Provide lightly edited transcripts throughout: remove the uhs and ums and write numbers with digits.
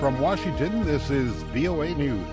From Washington, this is VOA News.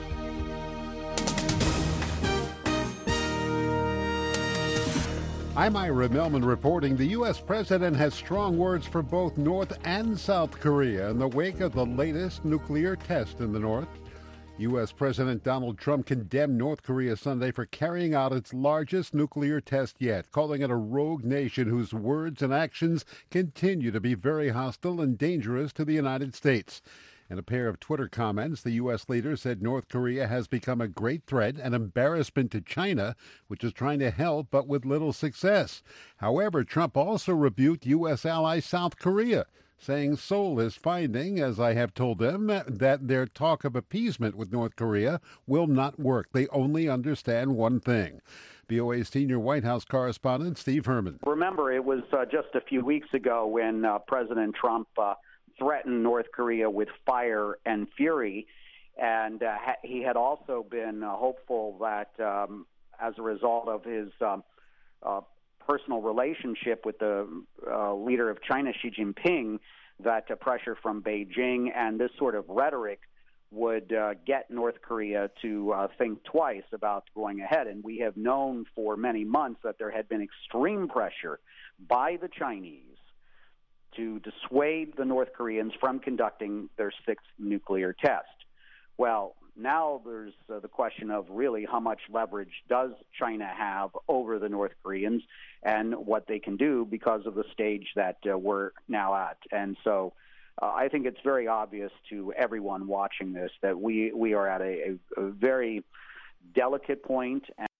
I'm Ira Melman reporting the U.S. president has strong words for both North and South Korea in the wake of the latest nuclear test in the North. U.S. President Donald Trump condemned North Korea Sunday for carrying out its largest nuclear test yet, calling it a rogue nation whose words and actions continue to be very hostile and dangerous to the United States. In a pair of Twitter comments, the U.S. leader said North Korea has become a great threat and embarrassment to China, which is trying to help but with little success. However, Trump also rebuked U.S. ally South Korea, saying Seoul is finding, as I have told them, that their talk of appeasement with North Korea will not work. They only understand one thing. VOA's senior White House correspondent Steve Herman. Remember, it was just a few weeks ago when President Trump threatened North Korea with fire and fury, and he had also been hopeful that as a result of his personal relationship with the leader of China, Xi Jinping, that pressure from Beijing and this sort of rhetoric would get North Korea to think twice about going ahead. And we have known for many months that there had been extreme pressure by the Chinese to dissuade the North Koreans from conducting their sixth nuclear test. Well, now there's the question of really how much leverage does China have over the North Koreans and what they can do because of the stage that we're now at. And so I think it's very obvious to everyone watching this that we are at a very delicate point.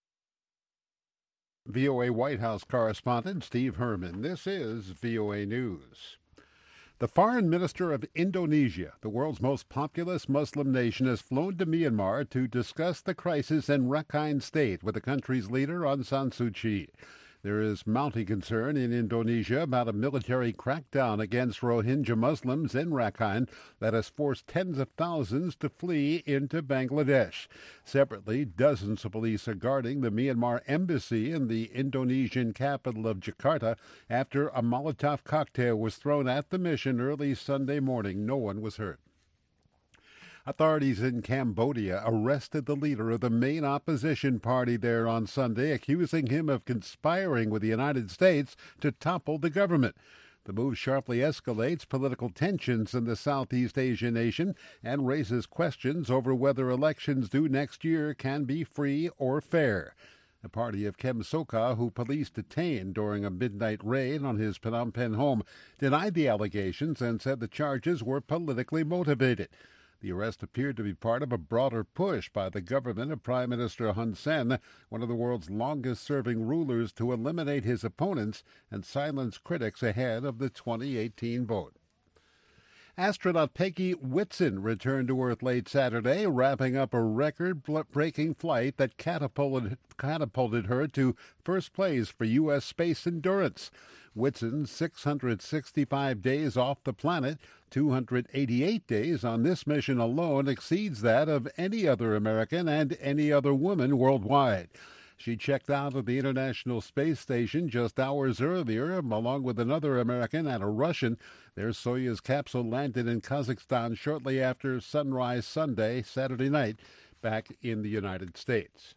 VOA White House correspondent Steve Herman. This is VOA News. The foreign minister of Indonesia, the world's most populous Muslim nation, has flown to Myanmar to discuss the crisis in Rakhine State with the country's leader, Aung San Suu Kyi. There is mounting concern in Indonesia about a military crackdown against Rohingya Muslims in Rakhine that has forced tens of thousands to flee into Bangladesh. Separately, dozens of police are guarding the Myanmar embassy in the Indonesian capital of Jakarta after a Molotov cocktail was thrown at the mission early Sunday morning. No one was hurt. Authorities in Cambodia arrested the leader of the main opposition party there on Sunday, accusing him of conspiring with the United States to topple the government. The move sharply escalates political tensions in the Southeast Asian nation and raises questions over whether elections due next year can be free or fair. The party of Kem Sokha, who police detained during a midnight raid on his Phnom Penh home, denied the allegations and said the charges were politically motivated. The arrest appeared to be part of a broader push by the government of Prime Minister Hun Sen, one of the world's longest-serving rulers, to eliminate his opponents and silence critics ahead of the 2018 vote. Astronaut Peggy Whitson returned to Earth late Saturday, wrapping up a record-breaking flight that catapulted her to first place for U.S. space endurance. Whitson's 665 days off the planet, 288 days on this mission alone, exceeds that of any other American and any other woman worldwide. She checked out of the International Space Station just hours earlier, along with another American and a Russian. Their Soyuz capsule landed in Kazakhstan shortly after sunrise Saturday night, back in the United States.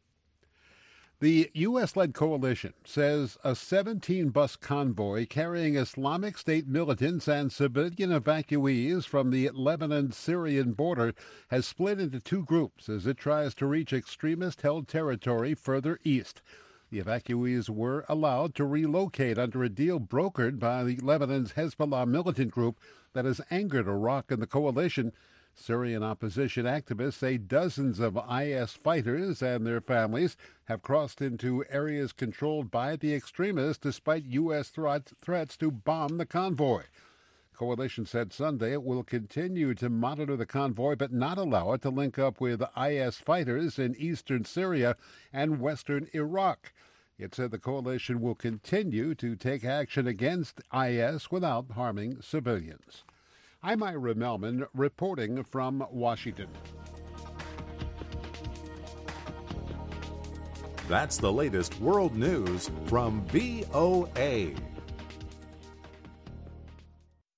The U.S.-led coalition says a 17-bus convoy carrying Islamic State militants and civilian evacuees from the Lebanon-Syrian border has split into two groups as it tries to reach extremist-held territory further east. The evacuees were allowed to relocate under a deal brokered by Lebanon's Hezbollah militant group that has angered Iraq and the coalition. Syrian opposition activists say dozens of IS fighters and their families have crossed into areas controlled by the extremists despite U.S. threats to bomb the convoy. Coalition said Sunday it will continue to monitor the convoy but not allow it to link up with IS fighters in eastern Syria and western Iraq. It said the coalition will continue to take action against IS without harming civilians. I'm Ira Melman reporting from Washington. That's the latest world news from VOA.